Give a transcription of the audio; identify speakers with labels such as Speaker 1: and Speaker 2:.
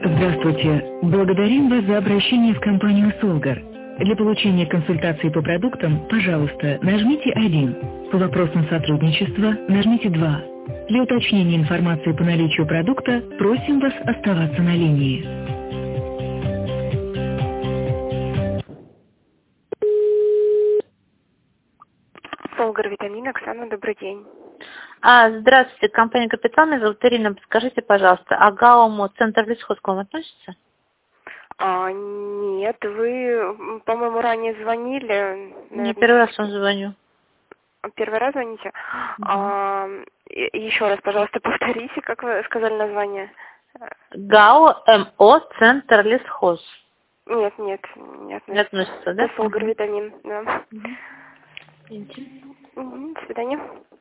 Speaker 1: Здравствуйте. Благодарим вас за обращение в компанию «Солгар». Для получения консультации по продуктам, пожалуйста, нажмите 1. По вопросам сотрудничества нажмите 2. Для уточнения информации по наличию продукта просим вас оставаться на линии. «Солгар Витамин», Оксана, добрый день.
Speaker 2: Здравствуйте, компания «Капитал», меня зовут Ирина. Подскажите, пожалуйста, а ГАОМу «Центр лесхоз» к вам относится?
Speaker 1: Нет, вы, по-моему, ранее звонили.
Speaker 2: Не первый раз вам звоню.
Speaker 1: Первый раз звоните? Еще раз, пожалуйста, повторите, как вы сказали название.
Speaker 2: ГАО МО «Центр лесхоз».
Speaker 1: Нет, не
Speaker 2: Не
Speaker 1: относится.
Speaker 2: относится, да?
Speaker 1: Это «Солгар Витамин», да.
Speaker 2: Извините.
Speaker 1: До свидания.